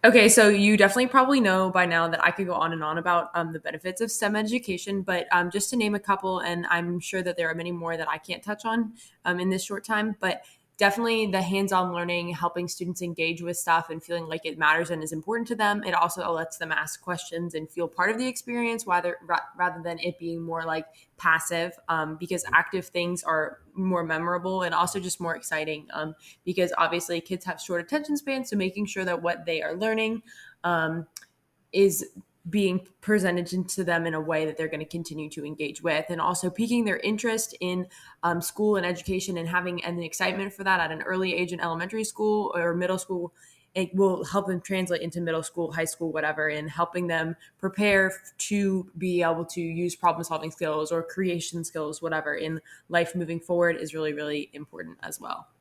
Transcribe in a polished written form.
Okay, so you definitely probably know by now that I could go on and on about the benefits of STEM education, but just to name a couple, and I'm sure that there are many more that I can't touch on in this short time, but definitely the hands-on learning, helping students engage with stuff and feeling like it matters and is important to them. It also lets them ask questions and feel part of the experience, rather than it being more like passive, because active things are more memorable and also just more exciting. Because obviously kids have short attention spans, so making sure that what they are learning um, is being presented to them in a way that they're going to continue to engage with, and also piquing their interest in school and education and having an excitement for that at an early age in elementary school or middle school. It will help them translate into middle school, high school, whatever, and helping them prepare to be able to use problem solving skills or creation skills, whatever, in life moving forward is really, really important as well.